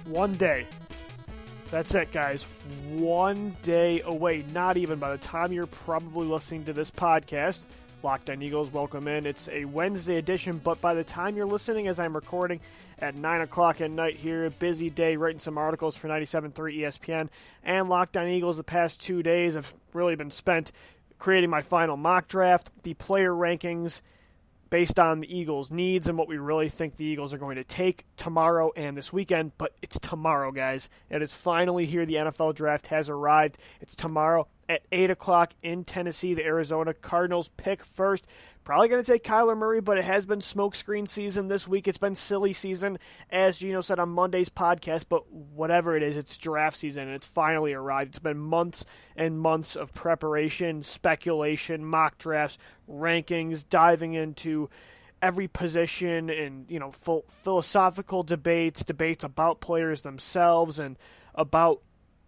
One day. That's it, guys. One day away. Not even by the time you're probably listening to this podcast. Locked On Eagles, welcome in. It's a Wednesday edition, but by the time you're listening, as I'm recording at 9 o'clock at night here, busy day, writing some articles for 97.3 ESPN, and Locked On Eagles the past 2 days have really been spent creating my final mock draft, the player rankings, based on the Eagles' needs and what we really think the Eagles are going to take tomorrow and this weekend. But it's tomorrow, guys. It is finally here. The NFL draft has arrived. It's tomorrow at 8 o'clock in Tennessee. The Arizona Cardinals pick first. Probably going to take Kyler Murray, but it has been smokescreen season this week. It's been silly season, as Gino said on Monday's podcast, but whatever it is, it's draft season, and it's finally arrived. It's been months and months of preparation, speculation, mock drafts, rankings, diving into every position and, philosophical debates about players themselves and about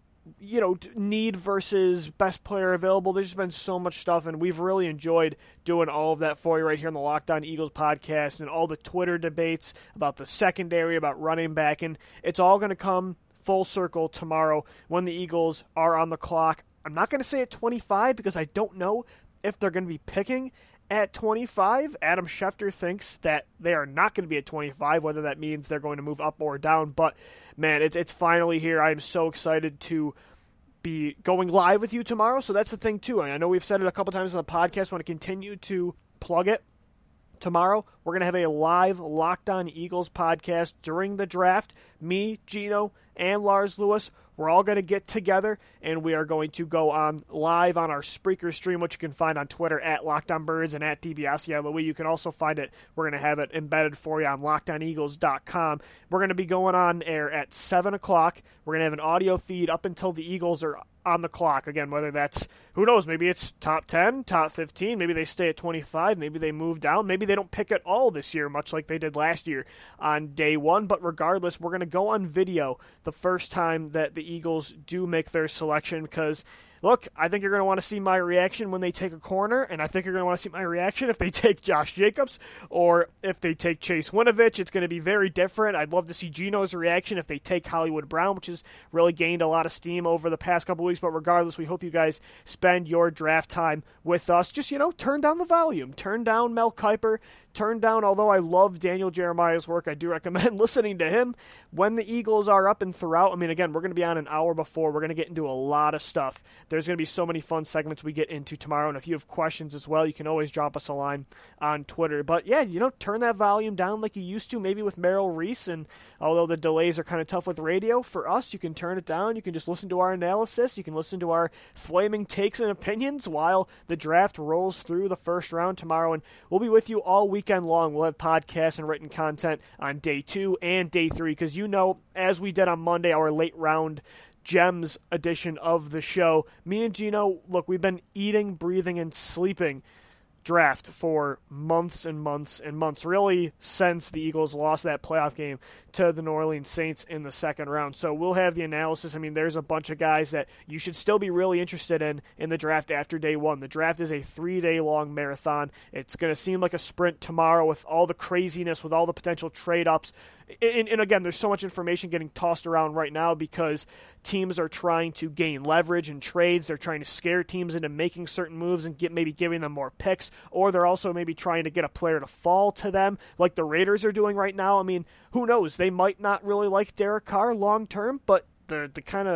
need versus best player available. There's just been so much stuff, and we've really enjoyed doing all of that for you right here on the Locked On Eagles podcast and all the Twitter debates about the secondary, about running back, and it's all going to come full circle tomorrow when the Eagles are on the clock. I'm not going to say at 25 because I don't know if they're going to be picking at 25. Adam Schefter thinks that they are not going to be at 25, whether that means they're going to move up or down. But, man, it's finally here. I am so excited to be going live with you tomorrow. So that's the thing, too. I know we've said it a couple times on the podcast. I want to continue to plug it. Tomorrow, we're going to have a live Locked On Eagles podcast during the draft. Me, Gino, and Lars Lewis, we're all going to get together, and we are going to go on live on our Spreaker stream, which you can find on Twitter at LockedOnBirds and at DiBiase. You can also find it. We're going to have it embedded for you on LockedOnEagles.com. We're going to be going on air at 7 o'clock. We're going to have an audio feed up until the Eagles are on the clock. Again, whether that's, who knows, maybe it's top 10, top 15, maybe they stay at 25, maybe they move down, maybe they don't pick at all this year, much like they did last year on day one. But regardless, we're going to go on video the first time that the Eagles do make their selection, because look, I think you're going to want to see my reaction when they take a corner, and I think you're going to want to see my reaction if they take Josh Jacobs or if they take Chase Winovich. It's going to be very different. I'd love to see Gino's reaction if they take Hollywood Brown, which has really gained a lot of steam over the past couple weeks. But regardless, we hope you guys spend your draft time with us. Just, turn down the volume. Turn down Mel Kiper. Turn down, although I love Daniel Jeremiah's work, I do recommend listening to him when the Eagles are up and throughout. I mean, again, we're going to be on an hour before. We're going to get into a lot of stuff. There's going to be so many fun segments we get into tomorrow, and if you have questions as well, you can always drop us a line on Twitter. But yeah, turn that volume down like you used to, maybe with Merrill Reese, and although the delays are kind of tough with radio, for us, you can turn it down. You can just listen to our analysis. You can listen to our flaming takes and opinions while the draft rolls through the first round tomorrow, and we'll be with you all weekend long. We'll have podcasts and written content on day 2 and day 3, because as we did on Monday, our late round Gems edition of the show, me and Gino, look, we've been eating, breathing, and sleeping draft for months and months and months, really since the Eagles lost that playoff game to the New Orleans Saints in the second round. So we'll have the analysis. I mean, there's a bunch of guys that you should still be really interested in the draft after day 1. The draft is a 3-day-long marathon. It's going to seem like a sprint tomorrow with all the craziness, with all the potential trade-ups. And again, there's so much information getting tossed around right now because teams are trying to gain leverage in trades. They're trying to scare teams into making certain moves and maybe giving them more picks, or they're also maybe trying to get a player to fall to them like the Raiders are doing right now. I mean, who knows? They might not really like Derek Carr long term, but the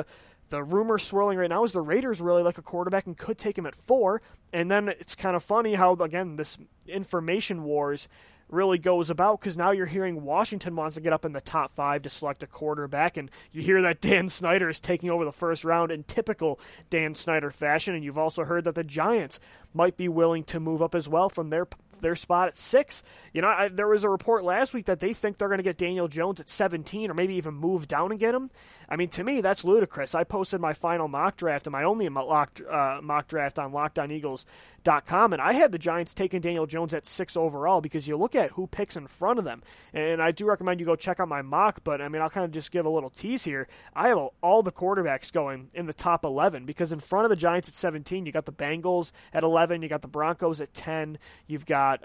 rumor swirling right now is the Raiders really like a quarterback and could take him at 4. And then it's kind of funny how, again, this information wars really goes about, because now you're hearing Washington wants to get up in the top 5 to select a quarterback, and you hear that Dan Snyder is taking over the first round in typical Dan Snyder fashion, and you've also heard that the Giants might be willing to move up as well from their spot at 6. There was a report last week that they think they're going to get Daniel Jones at 17, or maybe even move down and get him. I mean, to me, that's ludicrous. I posted my final mock draft and my only mock draft on LockedOnEagles.com, and I had the Giants taking Daniel Jones at 6 overall, because you look at who picks in front of them. And I do recommend you go check out my mock, but I mean, I'll kind of just give a little tease here. I have all the quarterbacks going in the top 11, because in front of the Giants at 17, you got the Bengals at 11, you got the Broncos at 10, you've got got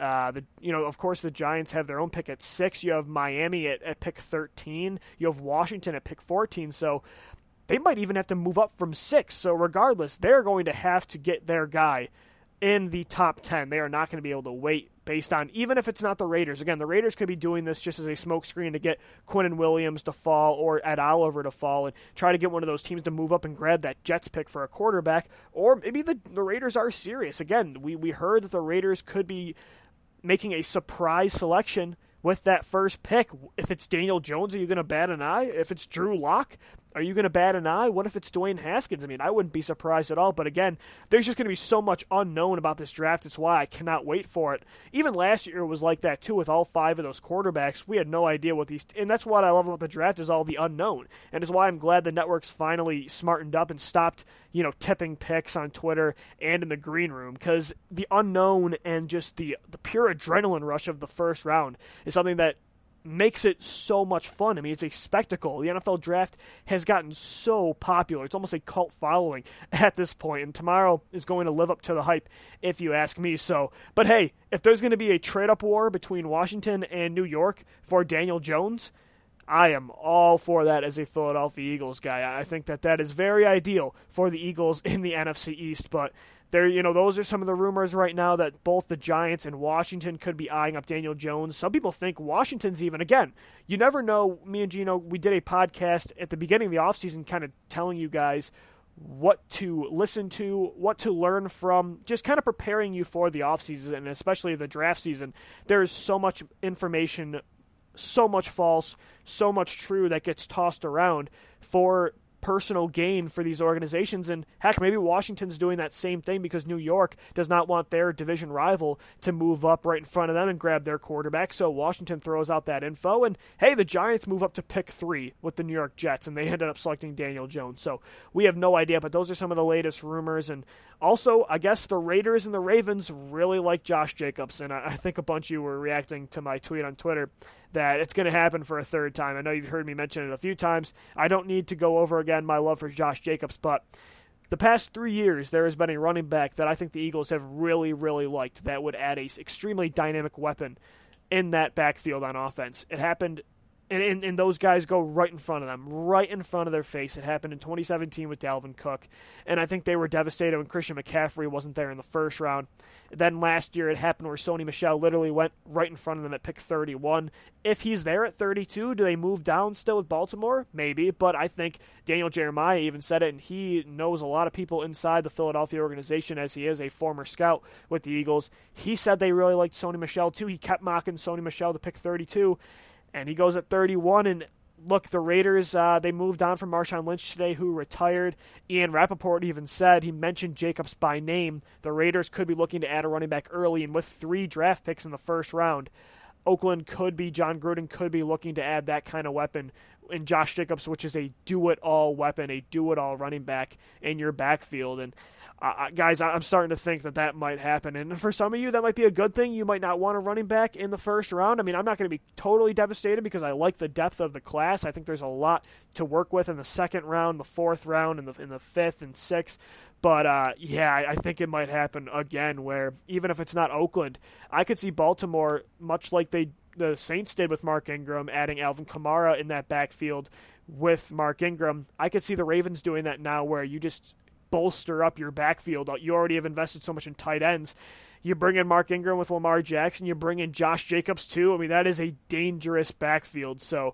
of course the Giants have their own pick at 6. You have Miami at pick 13. You have Washington at pick 14. So they might even have to move up from 6. So regardless, they're going to have to get their guy in the top 10. They are not going to be able to wait based on, even if it's not the Raiders. Again, the Raiders could be doing this just as a smokescreen to get Quinnen Williams to fall or Ed Oliver to fall and try to get one of those teams to move up and grab that Jets pick for a quarterback. Or maybe the Raiders are serious. Again, we heard that the Raiders could be making a surprise selection with that first pick. If it's Daniel Jones, are you going to bat an eye? If it's Drew Lock, are you going to bat an eye? What if it's Dwayne Haskins? I mean, I wouldn't be surprised at all. But again, there's just going to be so much unknown about this draft. It's why I cannot wait for it. Even last year was like that too with all 5 of those quarterbacks. We had no idea what these... And that's what I love about the draft is all the unknown. And it's why I'm glad the network's finally smartened up and stopped, tipping picks on Twitter and in the green room. Because the unknown and just the pure adrenaline rush of the first round is something that makes it so much fun. I mean, it's a spectacle. The NFL draft has gotten so popular. It's almost a cult following at this point, and tomorrow is going to live up to the hype, if you ask me. So, but hey, if there's going to be a trade-up war between Washington and New York for Daniel Jones, I am all for that as a Philadelphia Eagles guy. I think that is very ideal for the Eagles in the NFC East, but those are some of the rumors right now that both the Giants and Washington could be eyeing up Daniel Jones. Some people think Washington's even, again, you never know. Me and Gino, we did a podcast at the beginning of the offseason kind of telling you guys what to listen to, what to learn from, just kind of preparing you for the offseason and especially the draft season. There's so much information, so much false, so much true that gets tossed around for personal gain for these organizations. And heck, maybe Washington's doing that same thing because New York does not want their division rival to move up right in front of them and grab their quarterback. So Washington throws out that info, and hey, the Giants move up to pick 3 with the New York Jets, and they ended up selecting Daniel Jones. So we have no idea, but those are some of the latest rumors. And also, I guess the Raiders and the Ravens really like Josh Jacobs, and I think a bunch of you were reacting to my tweet on Twitter that it's going to happen for a third time. I know you've heard me mention it a few times. I don't need to go over again my love for Josh Jacobs, but the past 3 years there has been a running back that I think the Eagles have really, really liked that would add a extremely dynamic weapon in that backfield on offense. It happened, and those guys go right in front of them, right in front of their face. It happened in 2017 with Dalvin Cook, and I think they were devastated when Christian McCaffrey wasn't there in the first round. Then last year it happened where Sony Michel literally went right in front of them at pick 31. If he's there at 32, do they move down still with Baltimore? Maybe, but I think Daniel Jeremiah even said it, and he knows a lot of people inside the Philadelphia organization as he is a former scout with the Eagles. He said they really liked Sony Michel too. He kept mocking Sony Michel to pick 32, and he goes at 31, and look, the Raiders, they moved on from Marshawn Lynch today, who retired. Ian Rappaport even said, he mentioned Jacobs by name. The Raiders could be looking to add a running back early, and with 3 draft picks in the first round, John Gruden could be looking to add that kind of weapon in Josh Jacobs, which is a do-it-all weapon, a do-it-all running back in your backfield. And guys, I'm starting to think that might happen. And for some of you, that might be a good thing. You might not want a running back in the first round. I mean, I'm not going to be totally devastated because I like the depth of the class. I think there's a lot to work with in the second round, the fourth round, and in the fifth and sixth. But, I think it might happen again where even if it's not Oakland, I could see Baltimore, much like the Saints did with Mark Ingram, adding Alvin Kamara in that backfield with Mark Ingram. I could see the Ravens doing that now where you just bolster up your backfield. You already have invested so much in tight ends. You bring in Mark Ingram with Lamar Jackson. You bring in Josh Jacobs too. I mean, that is a dangerous backfield. So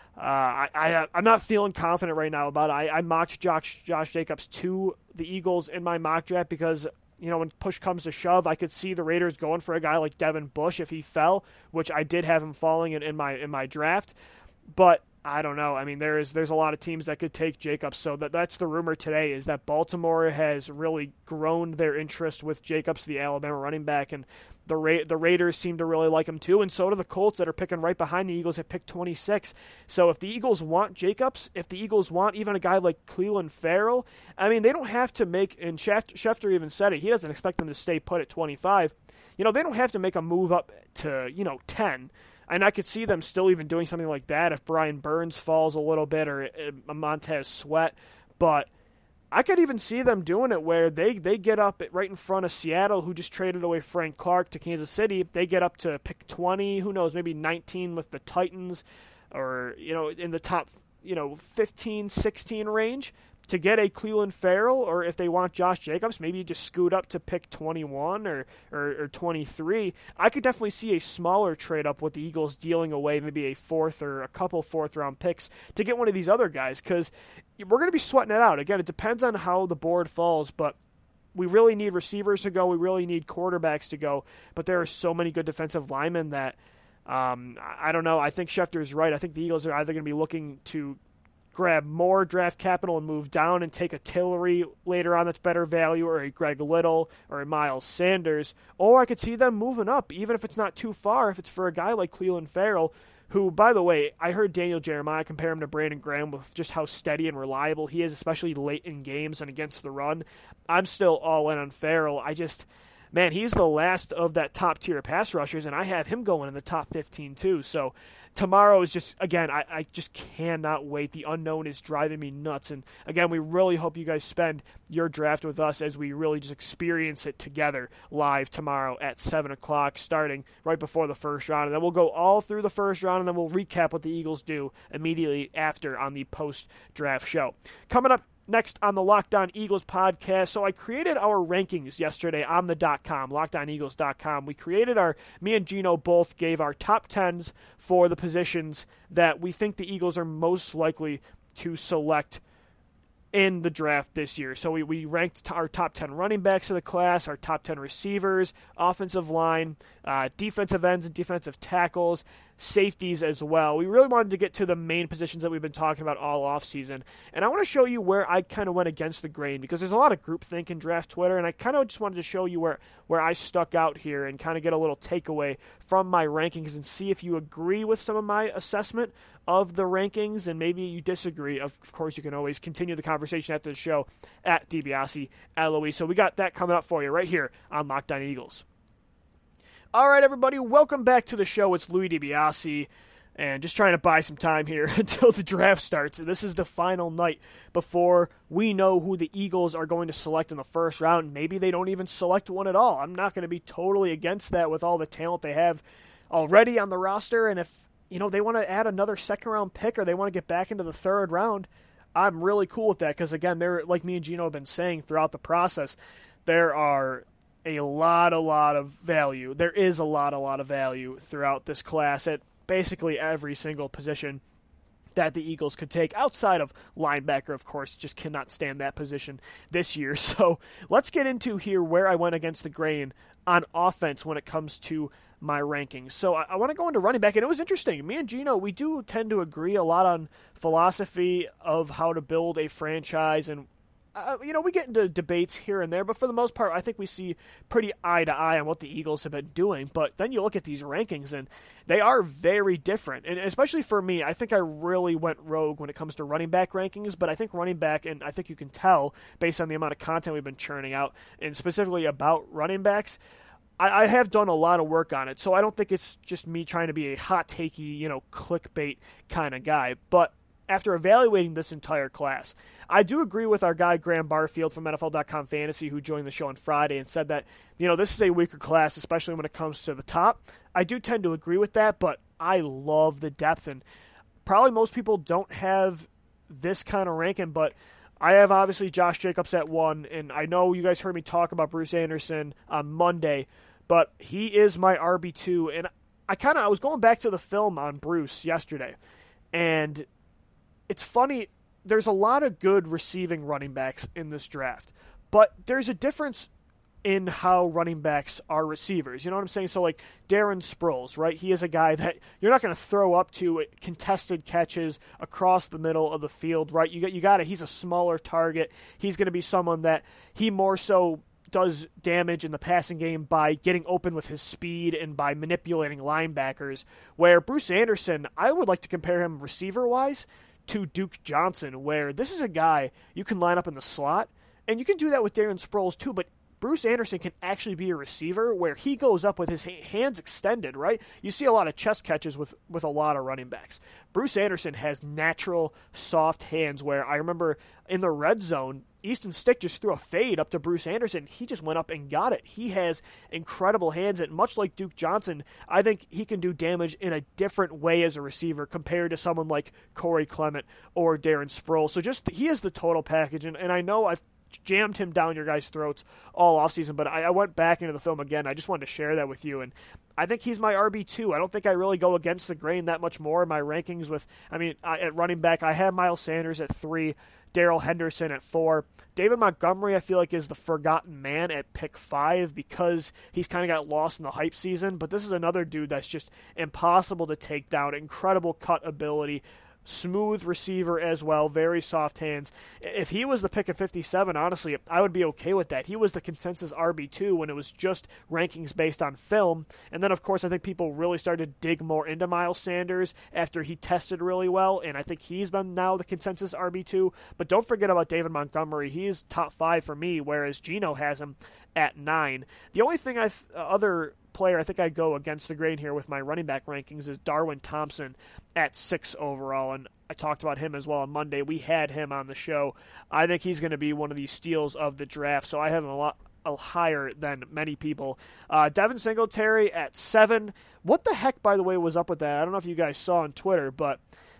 I'm not feeling confident right now about it. I mocked Josh Jacobs to the Eagles in my mock draft because, when push comes to shove, I could see the Raiders going for a guy like Devin Bush if he fell, which I did have him falling in my draft. But I don't know. I mean, there's a lot of teams that could take Jacobs. So that's the rumor today, is that Baltimore has really grown their interest with Jacobs, the Alabama running back, and the Raiders seem to really like him too, and so do the Colts that are picking right behind the Eagles at pick 26. So if the Eagles want Jacobs, if the Eagles want even a guy like Clelin Ferrell, I mean, they don't have to make, and Schefter even said it, he doesn't expect them to stay put at 25. They don't have to make a move up to, 10. And I could see them still even doing something like that if Brian Burns falls a little bit or Montez Sweat. But I could even see them doing it where they get up right in front of Seattle, who just traded away Frank Clark to Kansas City. They get up to pick 20, who knows, maybe 19 with the Titans, or, in the top, 15, 16 range to get a Clelin Ferrell, or if they want Josh Jacobs, maybe you just scoot up to pick 21 or 23. I could definitely see a smaller trade up with the Eagles dealing away maybe a fourth or a couple fourth-round picks to get one of these other guys, because we're going to be sweating it out. Again, it depends on how the board falls, but we really need receivers to go. We really need quarterbacks to go, but there are so many good defensive linemen that I don't know. I think Schefter's right. I think the Eagles are either going to be looking to grab more draft capital and move down and take a Tillery later on that's better value, or a Greg Little or a Miles Sanders, or I could see them moving up, even if it's not too far, if it's for a guy like Clelin Ferrell, who, by the way, I heard Daniel Jeremiah compare him to Brandon Graham with just how steady and reliable he is, especially late in games and against the run. I'm still all in on Ferrell. Man, he's the last of that top-tier pass rushers, and I have him going in the top 15 too. So tomorrow is just, again, I just cannot wait. The unknown is driving me nuts. And, again, we really hope you guys spend your draft with us as we really just experience it together live tomorrow at 7 o'clock, starting right before the first round. And then we'll go all through the first round, and then we'll recap what the Eagles do immediately after on the post-draft show. Coming up next on the Locked On Eagles podcast. So I created our rankings yesterday on the .com, LockedOnEagles.com. Me and Gino both gave our top 10s for the positions that we think the Eagles are most likely to select in the draft this year. So we ranked our top 10 running backs of the class, our top 10 receivers, offensive line, defensive ends and defensive tackles, safeties as well. We really wanted to get to the main positions that we've been talking about all offseason. And I want to show you where I kind of went against the grain, because there's a lot of groupthink in draft Twitter, and I kind of just wanted to show you where I stuck out here and kind of get a little takeaway from my rankings and see if you agree with some of my assessment of the rankings, and maybe you disagree. Of course, you can always continue the conversation after the show at DiBiase LOE. So we got that coming up for you right here on Locked On Eagles. All right, everybody, welcome back to the show. It's Louis DiBiase, and just trying to buy some time here until the draft starts. This is the final night before we know who the Eagles are going to select in the first round. Maybe they don't even select one at all. I'm not going to be totally against that with all the talent they have already on the roster, and if they want to add another second-round pick, or they want to get back into the third round, I'm really cool with that, because, again, they're, like me and Gino have been saying throughout the process, there are a lot of value. There is a lot of value throughout this class at basically every single position that the Eagles could take, outside of linebacker, of course. Just cannot stand that position this year. So let's get into here where I went against the grain on offense when it comes to my rankings. So I want to go into running back, and it was interesting. Me and Gino, we do tend to agree a lot on philosophy of how to build a franchise, and we get into debates here and there, but for the most part, I think we see pretty eye to eye on what the Eagles have been doing. But then you look at these rankings, and they are very different. And especially for me, I think I really went rogue when it comes to running back rankings. But I think running back, and I think you can tell based on the amount of content we've been churning out, and specifically about running backs, I have done a lot of work on it. So I don't think it's just me trying to be a hot takey, clickbait kind of guy. But after evaluating this entire class, I do agree with our guy Graham Barfield from NFL.com Fantasy, who joined the show on Friday and said that, this is a weaker class, especially when it comes to the top. I do tend to agree with that, but I love the depth, and probably most people don't have this kind of ranking, but I have obviously Josh Jacobs at 1, and I know you guys heard me talk about Bruce Anderson on Monday, but he is my RB2, and I was going back to the film on Bruce yesterday, and it's funny, there's a lot of good receiving running backs in this draft, but there's a difference in how running backs are receivers. You know what I'm saying? So, like Darren Sproles, right? He is a guy that you're not going to throw up to contested catches across the middle of the field, right? He's a smaller target. He's going to be someone that he more so does damage in the passing game by getting open with his speed and by manipulating linebackers, where Bruce Anderson, I would like to compare him receiver-wise to Duke Johnson, where this is a guy you can line up in the slot, and you can do that with Darren Sproles too, but Bruce Anderson can actually be a receiver where he goes up with his hands extended, right? You see a lot of chest catches with a lot of running backs. Bruce Anderson has natural, soft hands where I remember in the red zone, Easton Stick just threw a fade up to Bruce Anderson. He just went up and got it. He has incredible hands, and much like Duke Johnson, I think he can do damage in a different way as a receiver compared to someone like Corey Clement or Darren Sproles. So he is the total package, and I know I've jammed him down your guys' throats all offseason, but I went back into the film again. I just wanted to share that with you, and I think he's my RB2. I don't think I really go against the grain that much more in my rankings at running back, I have Miles Sanders at 3, Darrell Henderson at 4. David Montgomery, I feel like, is the forgotten man at pick 5 because he's kind of got lost in the hype season, but this is another dude that's just impossible to take down, incredible cut ability, smooth receiver as well, very soft hands. If he was the pick of 57, honestly, I would be okay with that. He was the consensus RB2 when it was just rankings based on film. And then, of course, I think people really started to dig more into Miles Sanders after he tested really well, and I think he's been now the consensus RB2. But don't forget about David Montgomery. He's top 5 for me, whereas Gino has him at 9. The only thing other player I think I go against the grain here with my running back rankings is Darwin Thompson at 6 overall, and I talked about him as well on Monday. We had him on the show. I think he's going to be one of these steals of the draft, so I have him a lot higher than many people. Devin Singletary at 7. What the heck, by the way, was up with that? I don't know if you guys saw on Twitter, but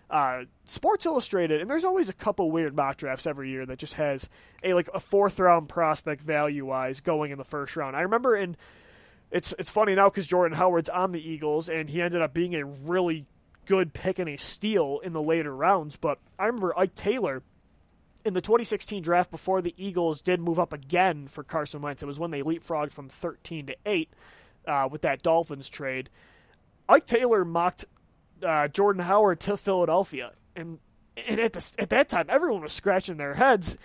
Sports Illustrated, and there's always a couple weird mock drafts every year that just has a 4th round prospect value-wise going in the first round. I remember It's funny now because Jordan Howard's on the Eagles, and he ended up being a really good pick and a steal in the later rounds. But I remember Ike Taylor in the 2016 draft before the Eagles did move up again for Carson Wentz. It was when they leapfrogged from 13 to 8 with that Dolphins trade. Ike Taylor mocked Jordan Howard to Philadelphia, and at that time, everyone was scratching their heads.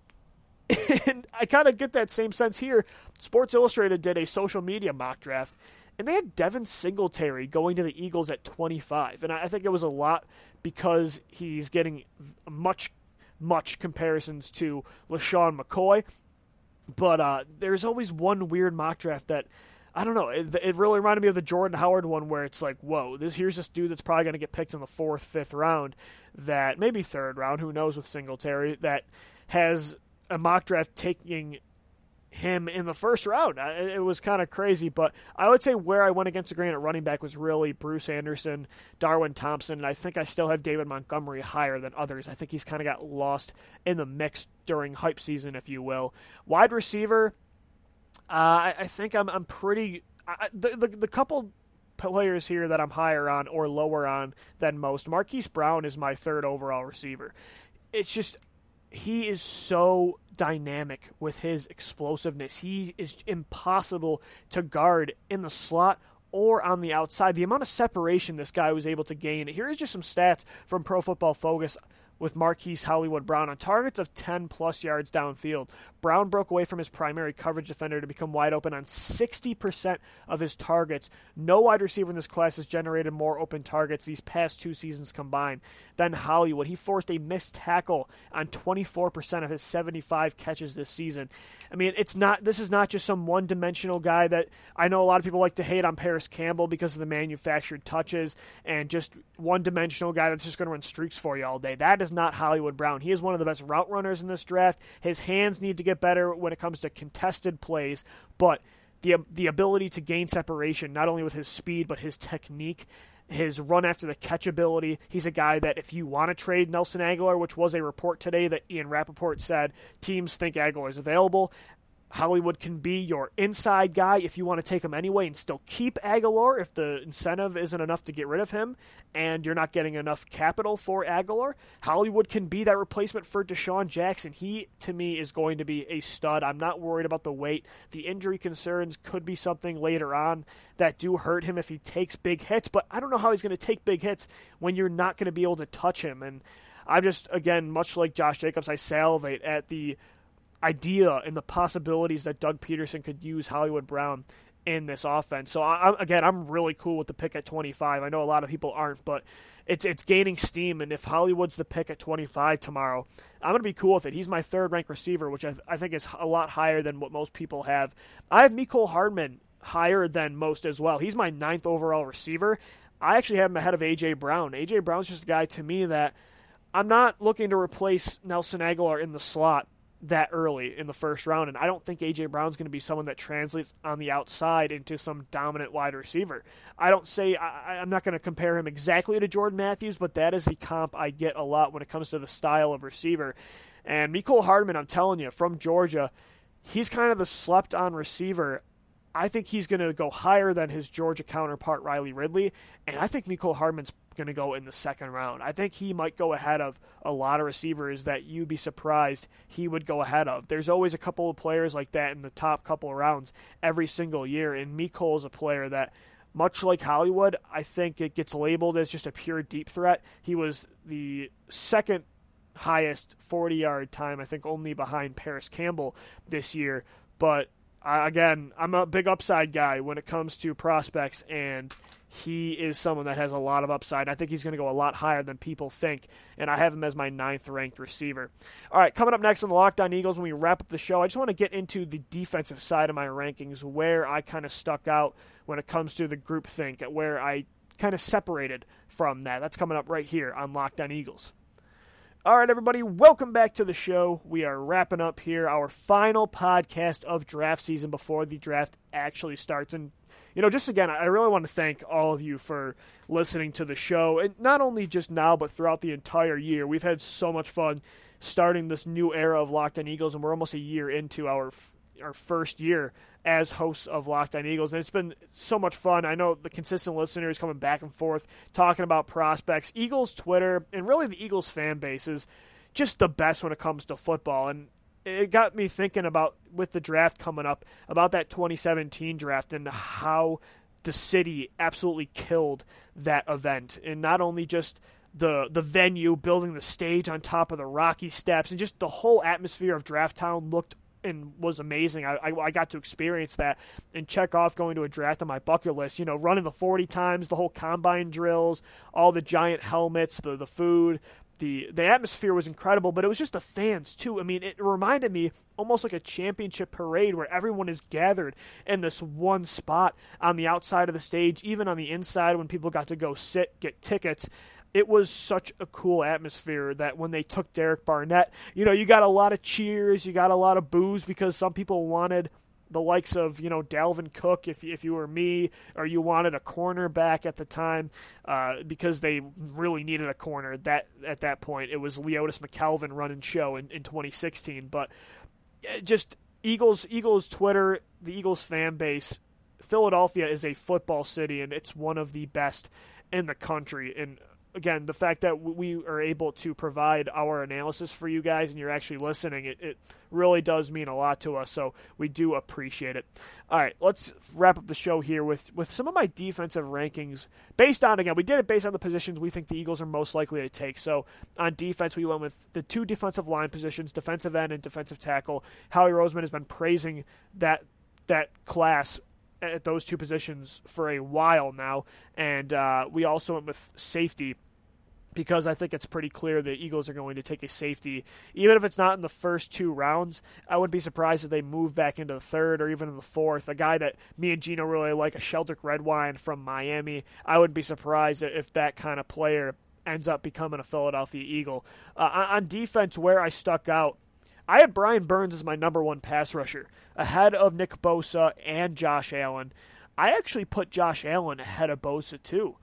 And I kind of get that same sense here. Sports Illustrated did a social media mock draft, and they had Devin Singletary going to the Eagles at 25. And I think it was a lot because he's getting much comparisons to LaShawn McCoy. But there's always one weird mock draft that, I don't know, it really reminded me of the Jordan Howard one where it's like, whoa, here's this dude that's probably going to get picked in the 4th, 5th round, that maybe 3rd round, who knows with Singletary, that has a mock draft taking him in the 1st round. It was kind of crazy, but I would say where I went against the grain at running back was really Bruce Anderson, Darwin Thompson, and I think I still have David Montgomery higher than others. I think he's kind of got lost in the mix during hype season, if you will. Wide receiver, I think I'm pretty... The couple players here that I'm higher on or lower on than most, Marquise Brown is my 3rd overall receiver. It's just... he is so dynamic with his explosiveness. He is impossible to guard in the slot or on the outside. The amount of separation this guy was able to gain. Here is just some stats from Pro Football Focus with Marquise Hollywood Brown. On targets of 10-plus yards downfield, Brown broke away from his primary coverage defender to become wide open on 60% of his targets. No wide receiver in this class has generated more open targets these past 2 seasons combined than Hollywood. He forced a missed tackle on 24% of his 75 catches this season. I mean, this is not just some one-dimensional guy that I know a lot of people like to hate on Paris Campbell because of the manufactured touches and just one-dimensional guy that's just going to run streaks for you all day. That is not Hollywood Brown. He is one of the best route runners in this draft. His hands need to get better when it comes to contested plays, but the ability to gain separation, not only with his speed, but his technique, his run after the catch ability. He's a guy that if you want to trade Nelson Agholor, which was a report today that Ian Rappaport said teams think Agholor is available, Hollywood can be your inside guy if you want to take him anyway and still keep Agholor if the incentive isn't enough to get rid of him and you're not getting enough capital for Agholor. Hollywood can be that replacement for Deshaun Jackson. He, to me, is going to be a stud. I'm not worried about the weight. The injury concerns could be something later on that do hurt him if he takes big hits, but I don't know how he's going to take big hits when you're not going to be able to touch him. And I'm just, again, much like Josh Jacobs, I salivate at the idea and the possibilities that Doug Peterson could use Hollywood Brown. in this offense. So, I'm really cool with the pick at 25. I know a lot of people aren't, but it's gaining steam, and if Hollywood's the pick at 25 tomorrow, I'm going to be cool with it. He's my third-ranked receiver, which I think is a lot higher than what most people have. I have Mecole Hardman higher than most as well. He's my 9th overall receiver. I actually have him ahead of A.J. Brown. A.J. Brown's just a guy to me that I'm not looking to replace Nelson Aguilar in the slot that early in the first round, and I don't think A.J. Brown's going to be someone that translates on the outside into some dominant wide receiver. I'm not going to compare him exactly to Jordan Matthews, but that is the comp I get a lot when it comes to the style of receiver. And Mecole Hardman, I'm telling you, from Georgia, he's kind of the slept-on receiver. I think he's going to go higher than his Georgia counterpart, Riley Ridley, and I think Mecole Hardman's going to go in the second round. I think he might go ahead of a lot of receivers that you'd be surprised he would go ahead of. There's always a couple of players like that in the top couple of rounds every single year, and Mecole is a player that, much like Hollywood, I think it gets labeled as just a pure deep threat. He was the second highest 40-yard time, I think only behind Paris Campbell this year, but again, I'm a big upside guy when it comes to prospects, and he is someone that has a lot of upside. I think he's going to go a lot higher than people think, and I have him as my 9th-ranked receiver. All right, coming up next on the Locked On Eagles when we wrap up the show, I just want to get into the defensive side of my rankings, where I kind of stuck out when it comes to the groupthink, where I kind of separated from that. That's coming up right here on Locked On Eagles. All right, everybody, welcome back to the show. We are wrapping up here our final podcast of draft season before the draft actually starts. And, just again, I really want to thank all of you for listening to the show. And not only just now, but throughout the entire year. We've had so much fun starting this new era of Locked On Eagles, and we're almost a year into our first year as hosts of Locked On Eagles, and it's been so much fun. I know the consistent listeners coming back and forth, talking about prospects. Eagles Twitter, and really the Eagles fan base is just the best when it comes to football, and it got me thinking about, with the draft coming up, about that 2017 draft and how the city absolutely killed that event, and not only just the venue, building the stage on top of the Rocky Steps, and just the whole atmosphere of Draft Town looked and was amazing. I got to experience that and check off going to a draft on my bucket list. Running the 40 times, the whole combine drills, all the giant helmets, the food, the atmosphere was incredible, but it was just the fans too. I mean, it reminded me almost like a championship parade where everyone is gathered in this one spot on the outside of the stage, even on the inside when people got to go sit, get tickets. It was such a cool atmosphere that when they took Derek Barnett, you got a lot of cheers, you got a lot of boos because some people wanted the likes of, Dalvin Cook if you were me, or you wanted a cornerback at the time because they really needed a corner. That at that point, it was Leotis McKelvin running show in 2016. But just Eagles Twitter, the Eagles fan base, Philadelphia is a football city, and it's one of the best in the country. And again, the fact that we are able to provide our analysis for you guys and you're actually listening, it really does mean a lot to us, so we do appreciate it. All right, let's wrap up the show here with some of my defensive rankings based on, again, we did it based on the positions we think the Eagles are most likely to take. So on defense, we went with the 2 defensive line positions, defensive end and defensive tackle. Howie Roseman has been praising that class at those 2 positions for a while now, and we also went with safety, because I think it's pretty clear the Eagles are going to take a safety. Even if it's not in the first 2 rounds, I wouldn't be surprised if they move back into the 3rd or even in the 4th. A guy that me and Gino really like, a Sheldrick Redwine from Miami. I wouldn't be surprised if that kind of player ends up becoming a Philadelphia Eagle. On defense, where I stuck out, I had Brian Burns as my number 1 pass rusher, ahead of Nick Bosa and Josh Allen. I actually put Josh Allen ahead of Bosa too.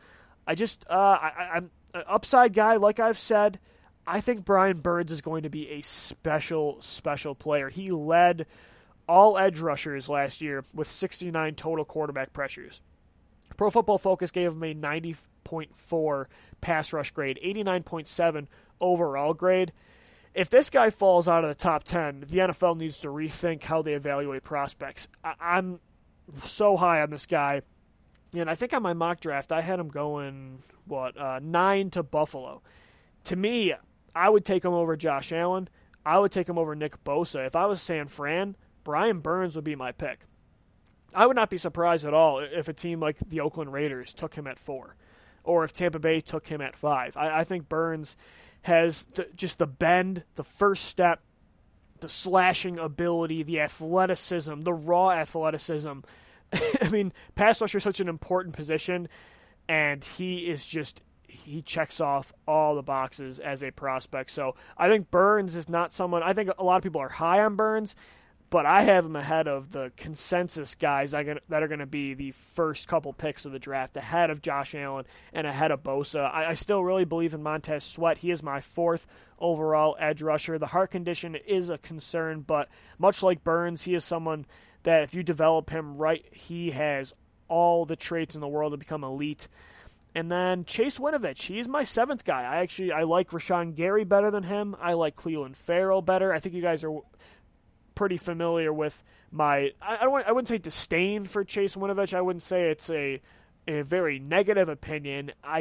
I'm an upside guy, like I've said. I think Brian Burns is going to be a special player. He led all edge rushers last year with 69 total quarterback pressures. Pro Football Focus gave him a 90.4 pass rush grade, 89.7 overall grade. If this guy falls out of the top 10, the NFL needs to rethink how they evaluate prospects. I'm so high on this guy. And I think on my mock draft, I had him going, 9 to Buffalo. To me, I would take him over Josh Allen. I would take him over Nick Bosa. If I was San Fran, Brian Burns would be my pick. I would not be surprised at all if a team like the Oakland Raiders took him at 4, or if Tampa Bay took him at 5. I think Burns has just the bend, the first step, the slashing ability, the athleticism, the raw athleticism. I mean, pass rusher is such an important position, and he checks off all the boxes as a prospect. So I think Burns is not someone, I think a lot of people are high on Burns, but I have him ahead of the consensus guys that are going to be the first couple picks of the draft, ahead of Josh Allen and ahead of Bosa. I still really believe in Montez Sweat. He is my 4th overall edge rusher. The heart condition is a concern, but much like Burns, he is someone that if you develop him right, he has all the traits in the world to become elite. And then Chase Winovich, he's my 7th guy. I like Rashawn Gary better than him. I like Clelin Ferrell better. I think you guys are pretty familiar with my, I wouldn't say disdain for Chase Winovich. I wouldn't say it's a very negative opinion. I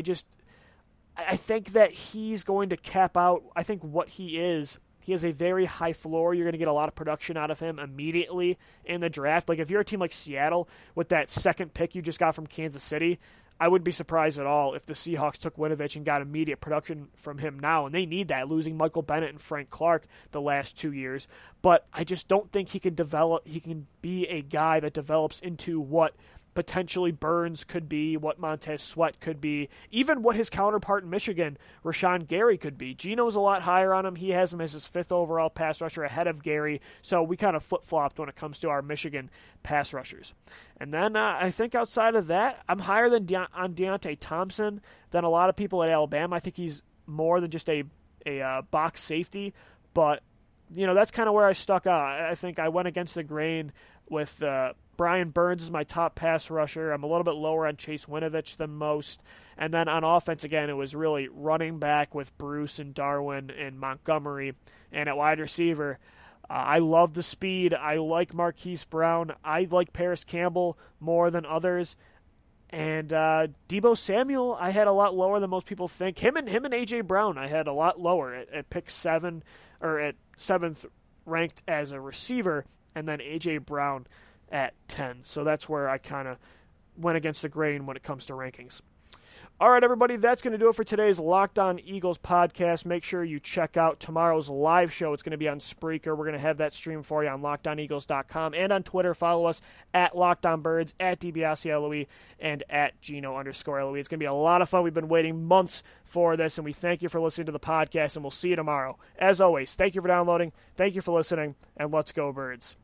think that he's going to cap out, I think what he is. He has a very high floor. You're going to get a lot of production out of him immediately in the draft. Like if you're a team like Seattle with that 2nd pick you just got from Kansas City, I wouldn't be surprised at all if the Seahawks took Winovich and got immediate production from him now, and they need that, losing Michael Bennett and Frank Clark the last 2 years. But I just don't think he can be a guy that develops into what potentially Burns could be, what Montez Sweat could be, even what his counterpart in Michigan, Rashawn Gary, could be. Gino's a lot higher on him. He has him as his 5th overall pass rusher ahead of Gary, so we kind of flip-flopped when it comes to our Michigan pass rushers. And then I think outside of that, I'm higher than on Deontay Thompson than a lot of people at Alabama. I think he's more than just a box safety, but that's kind of where I stuck out. I think I went against the grain with Brian Burns is my top pass rusher. I'm a little bit lower on Chase Winovich than most. And then on offense, again, it was really running back with Bruce and Darwin and Montgomery. And at wide receiver, I love the speed. I like Marquise Brown. I like Paris Campbell more than others. And Deebo Samuel, I had a lot lower than most people think. Him and A.J. Brown, I had a lot lower at pick 7, or at 7th ranked as a receiver, and then A.J. Brown at 10. So that's where I kind of went against the grain when it comes to rankings. All right, everybody, that's going to do it for today's Locked On Eagles podcast. Make sure you check out tomorrow's live show. It's going to be on Spreaker. We're going to have that stream for you on LockedOnEagles.com and on Twitter. Follow us at LockedOnBirds, at DiBiaseLoe, and at Gino_Loe. It's going to be a lot of fun. We've been waiting months for this, and we thank you for listening to the podcast, and we'll see you tomorrow. As always, thank you for downloading, thank you for listening, and let's go, Birds.